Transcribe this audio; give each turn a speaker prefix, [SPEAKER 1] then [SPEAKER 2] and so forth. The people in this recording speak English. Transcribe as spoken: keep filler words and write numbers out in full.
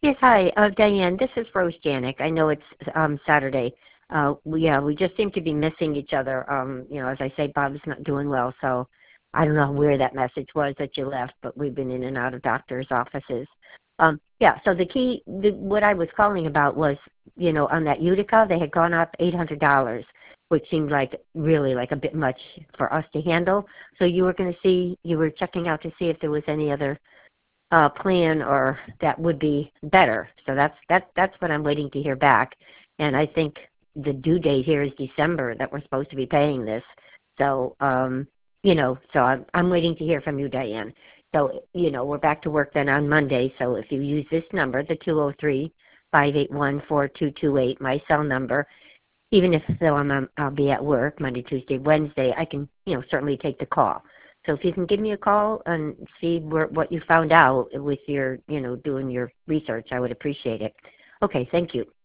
[SPEAKER 1] Yes, hi, uh, Diane. This is Rose Janik. I know it's um, Saturday. Uh, we, yeah, we just seem to be missing each other. Um, you know, as I say, Bob's not doing well, so I don't know where that message was that you left, but we've been in and out of doctors' offices. Um, yeah, so the key, the, what I was calling about was, you know, on that Utica, they had gone up eight hundred dollars, which seemed like really like a bit much for us to handle. So you were going to see, you were checking out to see if there was any other uh, plan or that would be better. So that's that's that's what I'm waiting to hear back. And I think the due date here is December that we're supposed to be paying this. So um, you know, so I'm I'm waiting to hear from you, Diane. So you know, we're back to work then on Monday. So if you use this number, the two oh three, five eight one, four two two eight, my cell number, even if though I'm um, I'll be at work Monday, Tuesday, Wednesday, I can you know certainly take the call. So if you can give me a call and see where, what you found out with your you know doing your research, I would appreciate it. Okay, thank you.